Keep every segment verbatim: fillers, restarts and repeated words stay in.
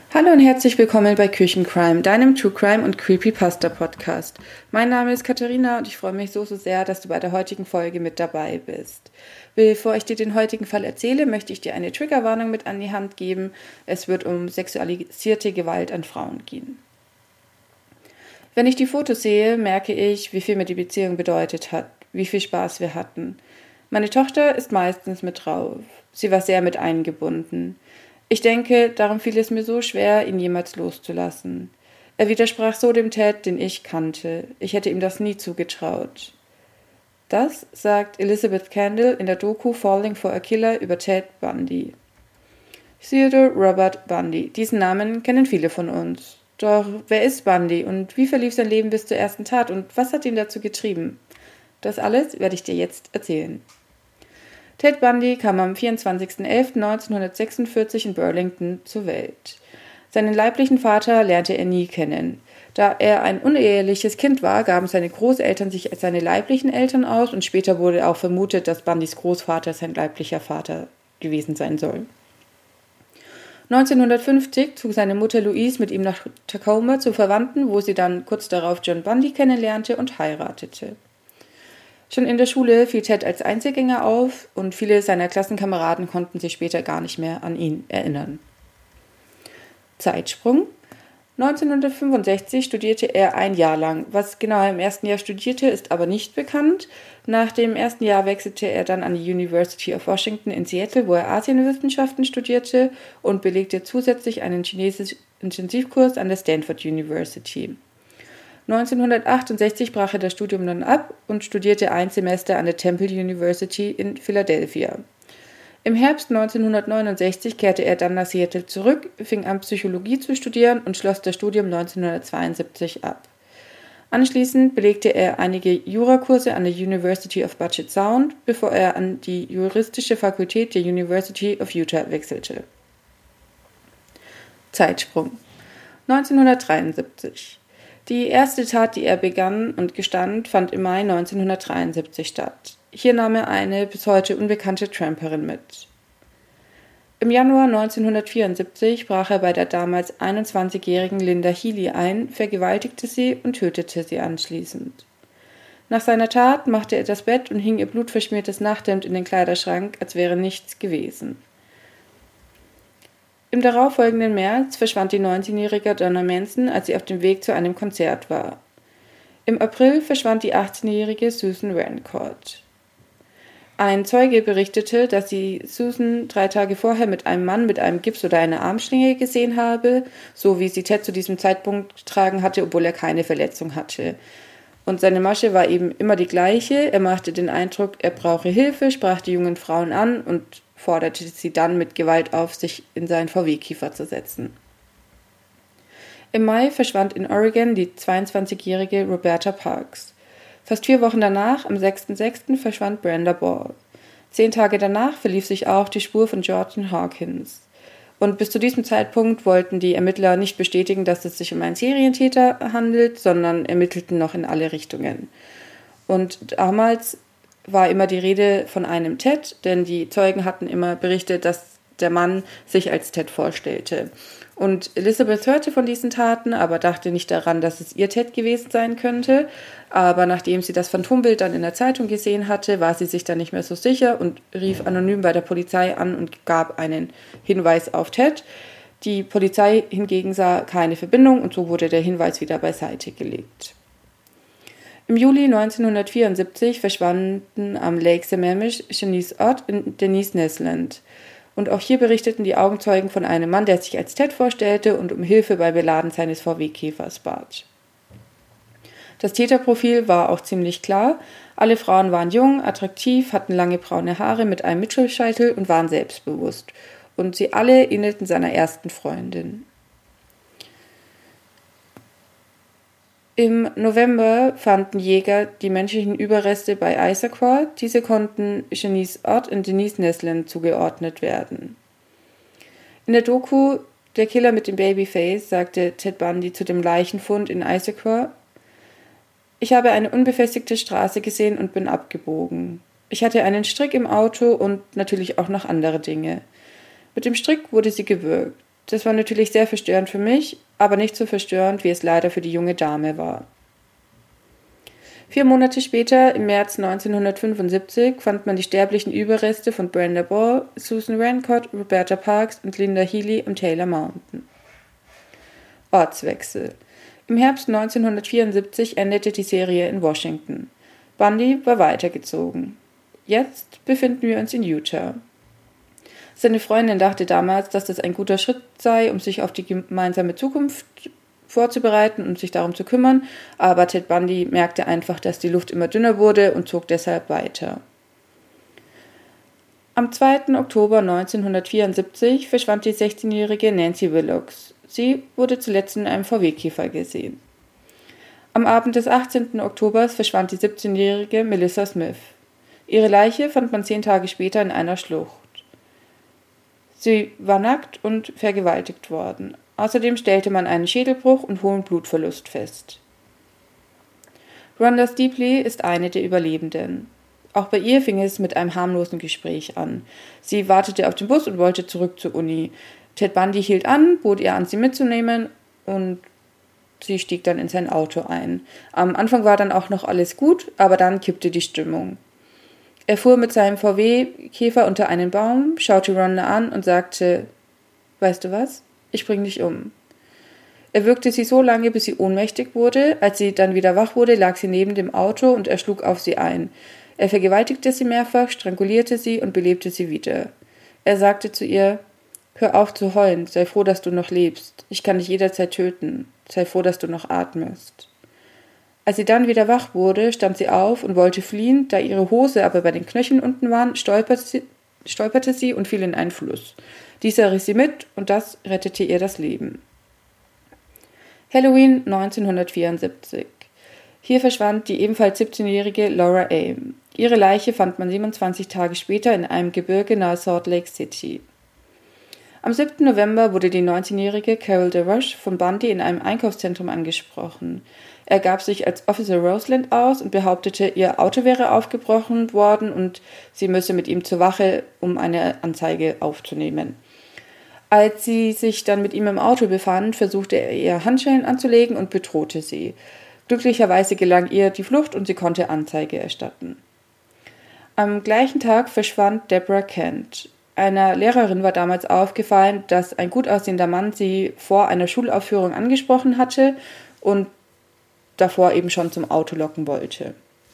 Hallo und herzlich willkommen bei Küchencrime, deinem True Crime und Creepypasta Podcast. Mein Name ist Katharina und ich freue mich so, so sehr, dass du bei der heutigen Folge mit dabei bist. Bevor ich dir den heutigen Fall erzähle, möchte ich dir eine Triggerwarnung mit an die Hand geben. Es wird um sexualisierte Gewalt an Frauen gehen. Wenn ich die Fotos sehe, merke ich, wie viel mir die Beziehung bedeutet hat, wie viel Spaß wir hatten. Meine Tochter ist meistens mit drauf. Sie war sehr mit eingebunden. Ich denke, darum fiel es mir so schwer, ihn jemals loszulassen. Er widersprach so dem Ted, den ich kannte. Ich hätte ihm das nie zugetraut. Das sagt Elizabeth Kendall in der Doku Falling for a Killer über Ted Bundy. Theodore Robert Bundy. Diesen Namen kennen viele von uns. Doch wer ist Bundy und wie verlief sein Leben bis zur ersten Tat und was hat ihn dazu getrieben? Das alles werde ich dir jetzt erzählen. Ted Bundy kam am vierundzwanzigsten elften neunzehnhundertsechsundvierzig in Burlington zur Welt. Seinen leiblichen Vater lernte er nie kennen. Da er ein uneheliches Kind war, gaben seine Großeltern sich als seine leiblichen Eltern aus und später wurde auch vermutet, dass Bundys Großvater sein leiblicher Vater gewesen sein soll. neunzehnhundertfünfzig zog seine Mutter Louise mit ihm nach Tacoma zu Verwandten, wo sie dann kurz darauf John Bundy kennenlernte und heiratete. Schon in der Schule fiel Ted als Einzelgänger auf und viele seiner Klassenkameraden konnten sich später gar nicht mehr an ihn erinnern. Zeitsprung. neunzehnhundertfünfundsechzig studierte er ein Jahr lang. Was genau er im ersten Jahr studierte, ist aber nicht bekannt. Nach dem ersten Jahr wechselte er dann an die University of Washington in Seattle, wo er Asienwissenschaften studierte und belegte zusätzlich einen chinesischen Intensivkurs an der Stanford University. neunzehnhundertachtundsechzig brach er das Studium dann ab und studierte ein Semester an der Temple University in Philadelphia. Im Herbst neunzehnhundertneunundsechzig kehrte er dann nach Seattle zurück, fing an Psychologie zu studieren und schloss das Studium neunzehnhundertzweiundsiebzig ab. Anschließend belegte er einige Jurakurse an der University of Puget Sound, bevor er an die juristische Fakultät der University of Utah wechselte. Zeitsprung. neunzehnhundertdreiundsiebzig. Die erste Tat, die er begann und gestand, fand im Mai neunzehnhundertdreiundsiebzig statt. Hier nahm er eine bis heute unbekannte Tramperin mit. Im Januar neunzehnhundertvierundsiebzig brach er bei der damals einundzwanzigjährigen Linda Healy ein, vergewaltigte sie und tötete sie anschließend. Nach seiner Tat machte er das Bett und hing ihr blutverschmiertes Nachthemd in den Kleiderschrank, als wäre nichts gewesen. Im darauffolgenden März verschwand die neunzehnjährige Donna Manson, als sie auf dem Weg zu einem Konzert war. Im April verschwand die achtzehnjährige Susan Rancourt. Ein Zeuge berichtete, dass sie Susan drei Tage vorher mit einem Mann mit einem Gips oder einer Armschlinge gesehen habe, so wie sie Ted zu diesem Zeitpunkt getragen hatte, obwohl er keine Verletzung hatte. Und seine Masche war eben immer die gleiche. Er machte den Eindruck, er brauche Hilfe, sprach die jungen Frauen an und forderte sie dann mit Gewalt auf, sich in seinen V W-Kiefer zu setzen. Im Mai verschwand in Oregon die zweiundzwanzigjährige Roberta Parks. Fast vier Wochen danach, am sechsten sechsten verschwand Brenda Ball. Zehn Tage danach verlief sich auch die Spur von Georgian Hawkins. Und bis zu diesem Zeitpunkt wollten die Ermittler nicht bestätigen, dass es sich um einen Serientäter handelt, sondern ermittelten noch in alle Richtungen. Und damals war immer die Rede von einem Ted, denn die Zeugen hatten immer berichtet, dass der Mann sich als Ted vorstellte. Und Elizabeth hörte von diesen Taten, aber dachte nicht daran, dass es ihr Ted gewesen sein könnte. Aber nachdem sie das Phantombild dann in der Zeitung gesehen hatte, war sie sich dann nicht mehr so sicher und rief anonym bei der Polizei an und gab einen Hinweis auf Ted. Die Polizei hingegen sah keine Verbindung und so wurde der Hinweis wieder beiseite gelegt. Im Juli neunzehnhundertvierundsiebzig verschwanden am Lake Sammamish Shanice Ott und Denise Nesland. Und auch hier berichteten die Augenzeugen von einem Mann, der sich als Ted vorstellte und um Hilfe bei Beladen seines V W-Käfers bat. Das Täterprofil war auch ziemlich klar. Alle Frauen waren jung, attraktiv, hatten lange braune Haare mit einem Mittelscheitel und waren selbstbewusst. Und sie alle ähnelten seiner ersten Freundin. Im November fanden Jäger die menschlichen Überreste bei Issaquah. Diese konnten Shanice Ott und Denise Nesland zugeordnet werden. In der Doku Der Killer mit dem Babyface sagte Ted Bundy zu dem Leichenfund in Issaquah: Ich habe eine unbefestigte Straße gesehen und bin abgebogen. Ich hatte einen Strick im Auto und natürlich auch noch andere Dinge. Mit dem Strick wurde sie gewürgt. Das war natürlich sehr verstörend für mich, aber nicht so verstörend, wie es leider für die junge Dame war. Vier Monate später, im März neunzehnhundertfünfundsiebzig, fand man die sterblichen Überreste von Brenda Ball, Susan Rancott, Roberta Parks und Linda Healy am Taylor Mountain. Ortswechsel. Im Herbst neunzehnhundertvierundsiebzig endete die Serie in Washington. Bundy war weitergezogen. Jetzt befinden wir uns in Utah. Seine Freundin dachte damals, dass das ein guter Schritt sei, um sich auf die gemeinsame Zukunft vorzubereiten und sich darum zu kümmern, aber Ted Bundy merkte einfach, dass die Luft immer dünner wurde und zog deshalb weiter. Am zweiten Oktober neunzehnhundertvierundsiebzig verschwand die sechzehnjährige Nancy Willox. Sie wurde zuletzt in einem V W-Käfer gesehen. Am Abend des achtzehnten Oktobers verschwand die siebzehnjährige Melissa Smith. Ihre Leiche fand man zehn Tage später in einer Schlucht. Sie war nackt und vergewaltigt worden. Außerdem stellte man einen Schädelbruch und hohen Blutverlust fest. Rhonda Steepley ist eine der Überlebenden. Auch bei ihr fing es mit einem harmlosen Gespräch an. Sie wartete auf den Bus und wollte zurück zur Uni. Ted Bundy hielt an, bot ihr an, sie mitzunehmen, und sie stieg dann in sein Auto ein. Am Anfang war dann auch noch alles gut, aber dann kippte die Stimmung. Er fuhr mit seinem V W-Käfer unter einen Baum, schaute Rhonda an und sagte: »Weißt du was? Ich bring dich um.« Er würgte sie so lange, bis sie ohnmächtig wurde. Als sie dann wieder wach wurde, lag sie neben dem Auto und er schlug auf sie ein. Er vergewaltigte sie mehrfach, strangulierte sie und belebte sie wieder. Er sagte zu ihr: »Hör auf zu heulen, sei froh, dass du noch lebst. Ich kann dich jederzeit töten. Sei froh, dass du noch atmest.« Als sie dann wieder wach wurde, stand sie auf und wollte fliehen. Da ihre Hose aber bei den Knöcheln unten war, stolperte sie, stolperte sie und fiel in einen Fluss. Dieser riss sie mit und das rettete ihr das Leben. Halloween neunzehnhundertvierundsiebzig. Hier verschwand die ebenfalls siebzehnjährige Laura Aim. Ihre Leiche fand man siebenundzwanzig Tage später in einem Gebirge nahe Salt Lake City. Am siebten November wurde die neunzehnjährige Carol DeRoche von Bundy in einem Einkaufszentrum angesprochen. Er gab sich als Officer Roseland aus und behauptete, ihr Auto wäre aufgebrochen worden und sie müsse mit ihm zur Wache, um eine Anzeige aufzunehmen. Als sie sich dann mit ihm im Auto befand, versuchte er, ihr Handschellen anzulegen und bedrohte sie. Glücklicherweise gelang ihr die Flucht und sie konnte Anzeige erstatten. Am gleichen Tag verschwand Deborah Kent. Einer Lehrerin war damals aufgefallen, dass ein gut aussehender Mann sie vor einer Schulaufführung angesprochen hatte und davor eben schon zum Auto locken wollte.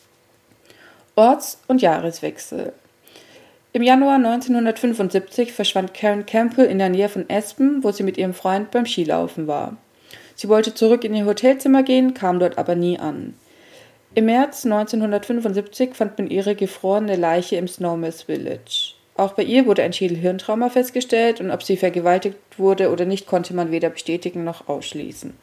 Orts- und Jahreswechsel. Im Januar neunzehnhundertfünfundsiebzig verschwand Karen Campbell in der Nähe von Aspen, wo sie mit ihrem Freund beim Skilaufen war. Sie wollte zurück in ihr Hotelzimmer gehen, kam dort aber nie an. Im März neunzehnhundertfünfundsiebzig fand man ihre gefrorene Leiche im Snowmass Village. Auch bei ihr wurde ein Schädelhirntrauma festgestellt und ob sie vergewaltigt wurde oder nicht, konnte man weder bestätigen noch ausschließen.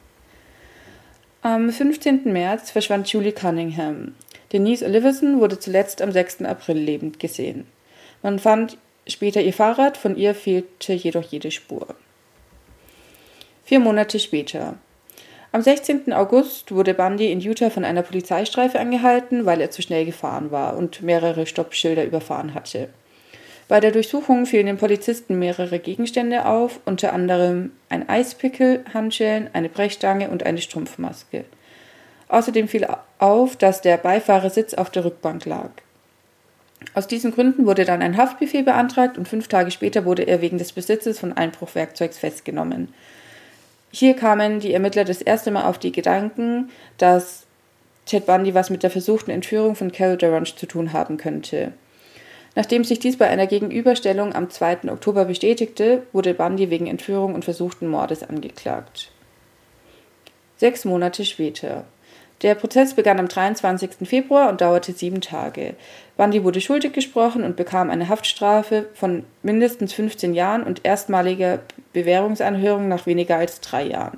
Am fünfzehnten März verschwand Julie Cunningham. Denise Oliverson wurde zuletzt am sechsten April lebend gesehen. Man fand später ihr Fahrrad, von ihr fehlte jedoch jede Spur. Vier Monate später. Am sechzehnten August wurde Bundy in Utah von einer Polizeistreife angehalten, weil er zu schnell gefahren war und mehrere Stoppschilder überfahren hatte. Bei der Durchsuchung fielen den Polizisten mehrere Gegenstände auf, unter anderem ein Eispickel, Handschellen, eine Brechstange und eine Strumpfmaske. Außerdem fiel auf, dass der Beifahrersitz auf der Rückbank lag. Aus diesen Gründen wurde dann ein Haftbefehl beantragt und fünf Tage später wurde er wegen des Besitzes von Einbruchwerkzeugs festgenommen. Hier kamen die Ermittler das erste Mal auf die Gedanken, dass Ted Bundy was mit der versuchten Entführung von Carol DeRoche zu tun haben könnte. Nachdem sich dies bei einer Gegenüberstellung am zweiten Oktober bestätigte, wurde Bundy wegen Entführung und versuchten Mordes angeklagt. Sechs Monate später. Der Prozess begann am dreiundzwanzigsten Februar und dauerte sieben Tage. Bundy wurde schuldig gesprochen und bekam eine Haftstrafe von mindestens fünfzehn Jahren und erstmaliger Bewährungsanhörung nach weniger als drei Jahren.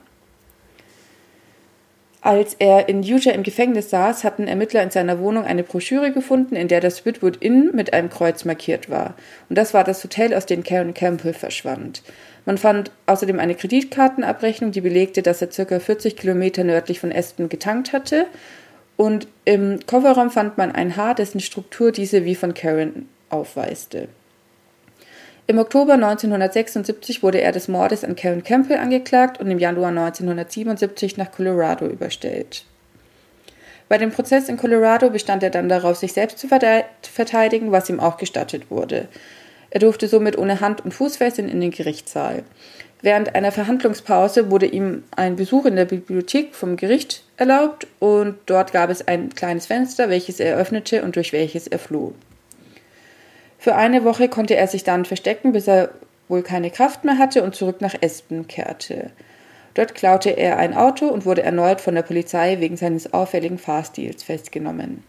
Als er in Utah im Gefängnis saß, hatten Ermittler in seiner Wohnung eine Broschüre gefunden, in der das Witwoud Inn mit einem Kreuz markiert war. Und das war das Hotel, aus dem Karen Campbell verschwand. Man fand außerdem eine Kreditkartenabrechnung, die belegte, dass er ca. vierzig Kilometer nördlich von Aspen getankt hatte. Und im Kofferraum fand man ein Haar, dessen Struktur diese wie von Karen aufweiste. Im Oktober neunzehnhundertsechsundsiebzig wurde er des Mordes an Karen Campbell angeklagt und im Januar neunzehnhundertsiebenundsiebzig nach Colorado überstellt. Bei dem Prozess in Colorado bestand er dann darauf, sich selbst zu verteidigen, was ihm auch gestattet wurde. Er durfte somit ohne Hand- und Fußfesseln in den Gerichtssaal. Während einer Verhandlungspause wurde ihm ein Besuch in der Bibliothek vom Gericht erlaubt und dort gab es ein kleines Fenster, welches er öffnete und durch welches er floh. Für eine Woche konnte er sich dann verstecken, bis er wohl keine Kraft mehr hatte und zurück nach Aspen kehrte. Dort klaute er ein Auto und wurde erneut von der Polizei wegen seines auffälligen Fahrstils festgenommen.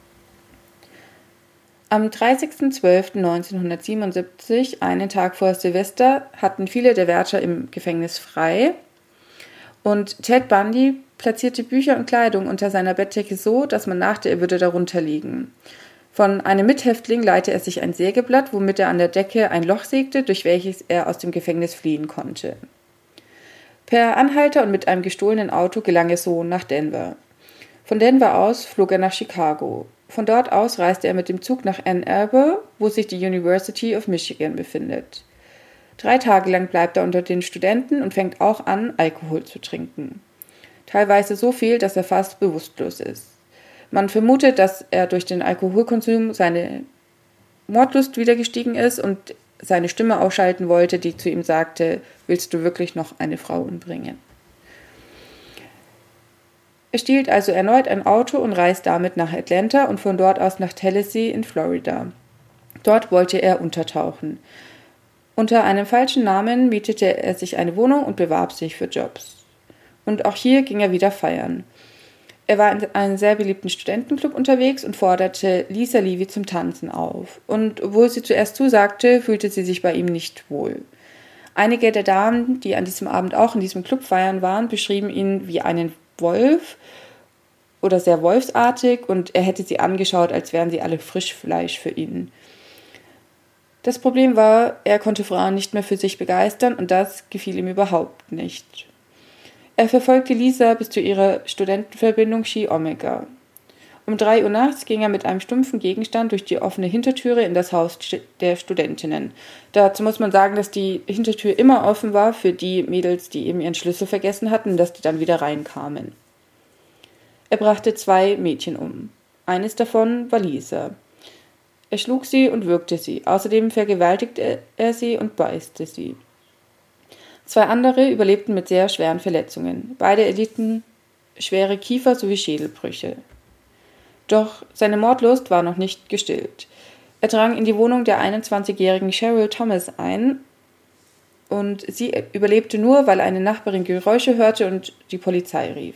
Am dreißigsten zwölften neunzehnhundertsiebenundsiebzig, einen Tag vor Silvester, hatten viele der Wärter im Gefängnis frei und Ted Bundy platzierte Bücher und Kleidung unter seiner Bettdecke so, dass man dachte, er würde darunter liegen. Von einem Mithäftling leihte er sich ein Sägeblatt, womit er an der Decke ein Loch sägte, durch welches er aus dem Gefängnis fliehen konnte. Per Anhalter und mit einem gestohlenen Auto gelang es so nach Denver. Von Denver aus flog er nach Chicago. Von dort aus reiste er mit dem Zug nach Ann Arbor, wo sich die University of Michigan befindet. Drei Tage lang bleibt er unter den Studenten und fängt auch an, Alkohol zu trinken. Teilweise so viel, dass er fast bewusstlos ist. Man vermutet, dass er durch den Alkoholkonsum seine Mordlust wieder gestiegen ist und seine Stimme ausschalten wollte, die zu ihm sagte, willst du wirklich noch eine Frau umbringen? Er stiehlt also erneut ein Auto und reist damit nach Atlanta und von dort aus nach Tallahassee in Florida. Dort wollte er untertauchen. Unter einem falschen Namen mietete er sich eine Wohnung und bewarb sich für Jobs. Und auch hier ging er wieder feiern. Er war in einem sehr beliebten Studentenclub unterwegs und forderte Lisa Levy zum Tanzen auf. Und obwohl sie zuerst zusagte, fühlte sie sich bei ihm nicht wohl. Einige der Damen, die an diesem Abend auch in diesem Club feiern waren, beschrieben ihn wie einen Wolf oder sehr wolfsartig und er hätte sie angeschaut, als wären sie alle Frischfleisch für ihn. Das Problem war, er konnte Frauen nicht mehr für sich begeistern und das gefiel ihm überhaupt nicht. Er verfolgte Lisa bis zu ihrer Studentenverbindung Chi Omega. Um drei Uhr nachts ging er mit einem stumpfen Gegenstand durch die offene Hintertüre in das Haus der Studentinnen. Dazu muss man sagen, dass die Hintertür immer offen war für die Mädels, die eben ihren Schlüssel vergessen hatten, dass die dann wieder reinkamen. Er brachte zwei Mädchen um. Eines davon war Lisa. Er schlug sie und würgte sie. Außerdem vergewaltigte er sie und beißte sie. Zwei andere überlebten mit sehr schweren Verletzungen. Beide erlitten schwere Kiefer- sowie Schädelbrüche. Doch seine Mordlust war noch nicht gestillt. Er drang in die Wohnung der einundzwanzigjährigen Cheryl Thomas ein und sie überlebte nur, weil eine Nachbarin Geräusche hörte und die Polizei rief.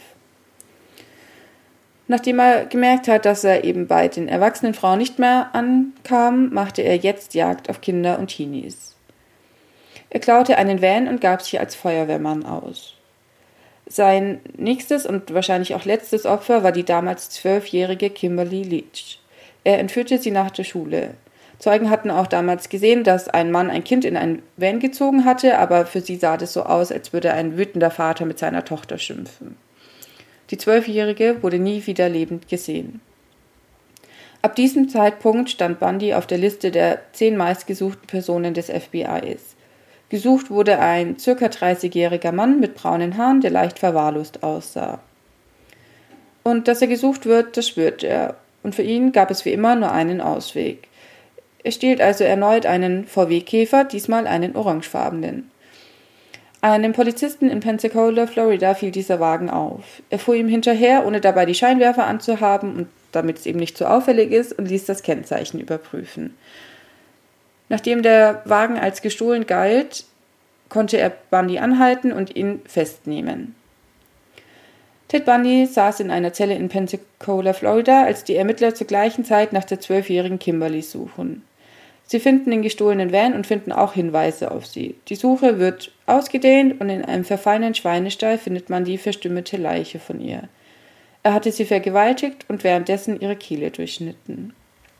Nachdem er gemerkt hat, dass er eben bei den erwachsenen Frauen nicht mehr ankam, machte er jetzt Jagd auf Kinder und Teenies. Er klaute einen Van und gab sich als Feuerwehrmann aus. Sein nächstes und wahrscheinlich auch letztes Opfer war die damals zwölfjährige Kimberly Leach. Er entführte sie nach der Schule. Zeugen hatten auch damals gesehen, dass ein Mann ein Kind in einen Van gezogen hatte, aber für sie sah das so aus, als würde ein wütender Vater mit seiner Tochter schimpfen. Die Zwölfjährige wurde nie wieder lebend gesehen. Ab diesem Zeitpunkt stand Bundy auf der Liste der zehn meistgesuchten Personen des F B Is. Gesucht wurde ein ca. dreißigjähriger Mann mit braunen Haaren, der leicht verwahrlost aussah. Und dass er gesucht wird, das schwört er. Und für ihn gab es wie immer nur einen Ausweg. Er stiehlt also erneut einen V W-Käfer, diesmal einen orangefarbenen. Einem Polizisten in Pensacola, Florida, fiel dieser Wagen auf. Er fuhr ihm hinterher, ohne dabei die Scheinwerfer anzuhaben und damit es eben nicht so auffällig ist, und ließ das Kennzeichen überprüfen. Nachdem der Wagen als gestohlen galt, konnte er Bundy anhalten und ihn festnehmen. Ted Bundy saß in einer Zelle in Pensacola, Florida, als die Ermittler zur gleichen Zeit nach der zwölfjährigen Kimberly suchen. Sie finden den gestohlenen Van und finden auch Hinweise auf sie. Die Suche wird ausgedehnt und in einem verfallenen Schweinestall findet man die verstümmelte Leiche von ihr. Er hatte sie vergewaltigt und währenddessen ihre Kehle durchschnitten.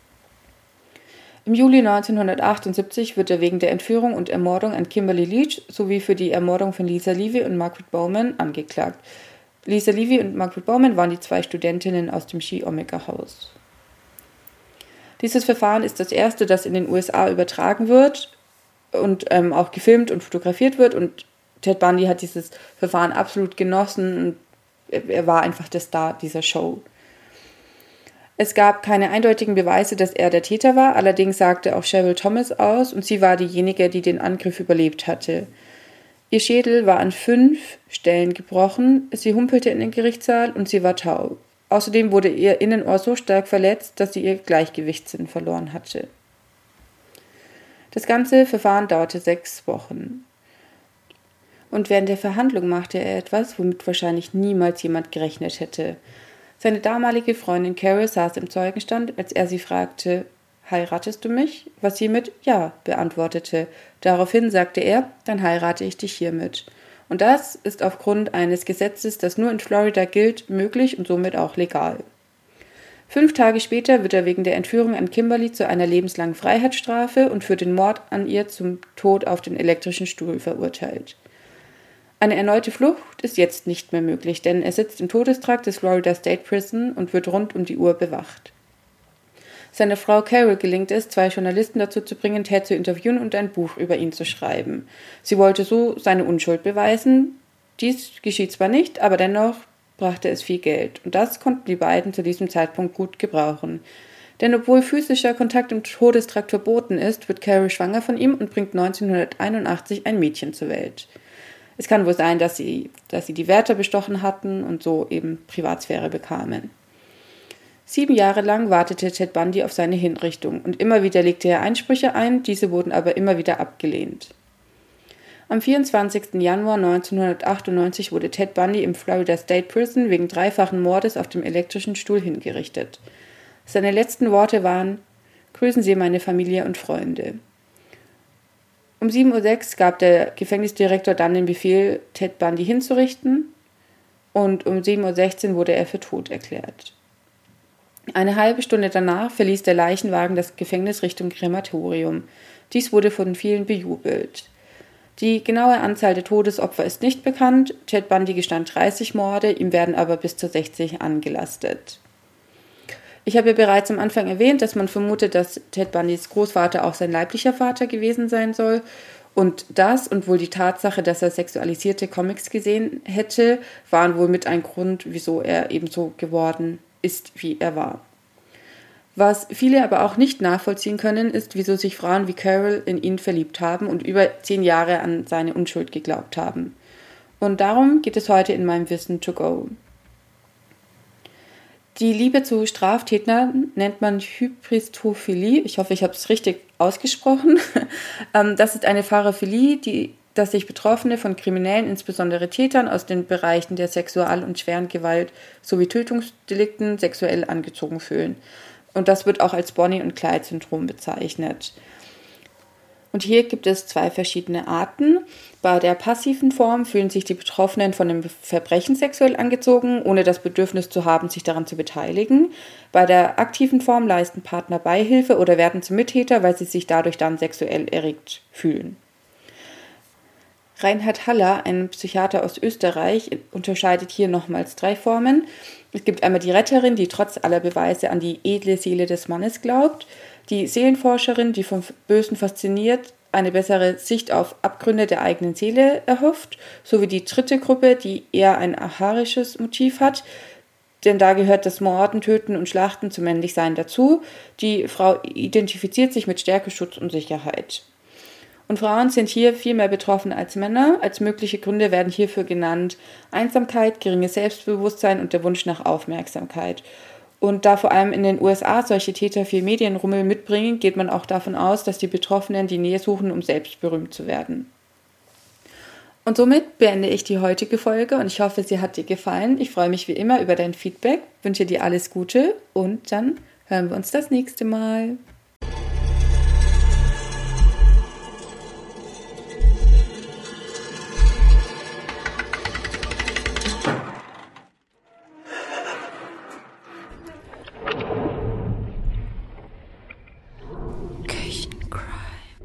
Im Juli neunzehnhundertachtundsiebzig wird er wegen der Entführung und Ermordung an Kimberly Leach sowie für die Ermordung von Lisa Levy und Margaret Bowman angeklagt. Lisa Levy und Margaret Bowman waren die zwei Studentinnen aus dem Chi Omega Haus. Dieses Verfahren ist das erste, das in den U S A übertragen wird und ähm, auch gefilmt und fotografiert wird. Und Ted Bundy hat dieses Verfahren absolut genossen und er, er war einfach der Star dieser Show. Es gab keine eindeutigen Beweise, dass er der Täter war, allerdings sagte auch Cheryl Thomas aus und sie war diejenige, die den Angriff überlebt hatte. Ihr Schädel war an fünf Stellen gebrochen, sie humpelte in den Gerichtssaal und sie war taub. Außerdem wurde ihr Innenohr so stark verletzt, dass sie ihr Gleichgewichtssinn verloren hatte. Das ganze Verfahren dauerte sechs Wochen. Und während der Verhandlung machte er etwas, womit wahrscheinlich niemals jemand gerechnet hätte. Seine damalige Freundin Carol saß im Zeugenstand, als er sie fragte, »Heiratest du mich?« Was sie mit »Ja« beantwortete. Daraufhin sagte er, »Dann heirate ich dich hiermit.« Und das ist aufgrund eines Gesetzes, das nur in Florida gilt, möglich und somit auch legal. Fünf Tage später wird er wegen der Entführung an Kimberly zu einer lebenslangen Freiheitsstrafe und für den Mord an ihr zum Tod auf den elektrischen Stuhl verurteilt. Eine erneute Flucht ist jetzt nicht mehr möglich, denn er sitzt im Todestrakt des Florida State Prison und wird rund um die Uhr bewacht. Seiner Frau Carol gelingt es, zwei Journalisten dazu zu bringen, Ted zu interviewen und ein Buch über ihn zu schreiben. Sie wollte so seine Unschuld beweisen. Dies geschieht zwar nicht, aber dennoch brachte es viel Geld. Und das konnten die beiden zu diesem Zeitpunkt gut gebrauchen. Denn obwohl physischer Kontakt im Todestrakt verboten ist, wird Carol schwanger von ihm und bringt neunzehnhunderteinundachtzig ein Mädchen zur Welt. Es kann wohl sein, dass sie, dass sie die Wärter bestochen hatten und so eben Privatsphäre bekamen. Sieben Jahre lang wartete Ted Bundy auf seine Hinrichtung und immer wieder legte er Einsprüche ein, diese wurden aber immer wieder abgelehnt. Am vierundzwanzigsten Januar neunzehnhundertachtundneunzig wurde Ted Bundy im Florida State Prison wegen dreifachen Mordes auf dem elektrischen Stuhl hingerichtet. Seine letzten Worte waren, »Grüßen Sie meine Familie und Freunde.« Um sieben Uhr sechs gab der Gefängnisdirektor dann den Befehl, Ted Bundy hinzurichten, und um sieben Uhr sechzehn wurde er für tot erklärt. Eine halbe Stunde danach verließ der Leichenwagen das Gefängnis Richtung Krematorium. Dies wurde von vielen bejubelt. Die genaue Anzahl der Todesopfer ist nicht bekannt. Ted Bundy gestand dreißig Morde, ihm werden aber bis zu sechzig angelastet. Ich habe ja bereits am Anfang erwähnt, dass man vermutet, dass Ted Bundys Großvater auch sein leiblicher Vater gewesen sein soll. Und das und wohl die Tatsache, dass er sexualisierte Comics gesehen hätte, waren wohl mit ein Grund, wieso er ebenso geworden ist, wie er war. Was viele aber auch nicht nachvollziehen können, ist, wieso sich Frauen wie Carol in ihn verliebt haben und über zehn Jahre an seine Unschuld geglaubt haben. Und darum geht es heute in meinem Wissen to go. Die Liebe zu Straftätern nennt man Hybristophilie. Ich hoffe, ich habe es richtig ausgesprochen. Das ist eine Paraphilie, die, dass sich Betroffene von Kriminellen, insbesondere Tätern aus den Bereichen der Sexual- und schweren Gewalt sowie Tötungsdelikten sexuell angezogen fühlen. Und das wird auch als Bonnie- und Clyde-Syndrom bezeichnet. Und hier gibt es zwei verschiedene Arten. Bei der passiven Form fühlen sich die Betroffenen von dem Verbrechen sexuell angezogen, ohne das Bedürfnis zu haben, sich daran zu beteiligen. Bei der aktiven Form leisten Partner Beihilfe oder werden zum Mittäter, weil sie sich dadurch dann sexuell erregt fühlen. Reinhard Haller, ein Psychiater aus Österreich, unterscheidet hier nochmals drei Formen. Es gibt einmal die Retterin, die trotz aller Beweise an die edle Seele des Mannes glaubt, die Seelenforscherin, die vom Bösen fasziniert, eine bessere Sicht auf Abgründe der eigenen Seele erhofft, sowie die dritte Gruppe, die eher ein acharisches Motiv hat, denn da gehört das Morden, Töten und Schlachten zum Männlichsein dazu. Die Frau identifiziert sich mit Stärke, Schutz und Sicherheit. Und Frauen sind hier viel mehr betroffen als Männer. Als mögliche Gründe werden hierfür genannt Einsamkeit, geringes Selbstbewusstsein und der Wunsch nach Aufmerksamkeit. Und da vor allem in den U S A solche Täter viel Medienrummel mitbringen, geht man auch davon aus, dass die Betroffenen die Nähe suchen, um selbst berühmt zu werden. Und somit beende ich die heutige Folge und ich hoffe, sie hat dir gefallen. Ich freue mich wie immer über dein Feedback, wünsche dir alles Gute und dann hören wir uns das nächste Mal.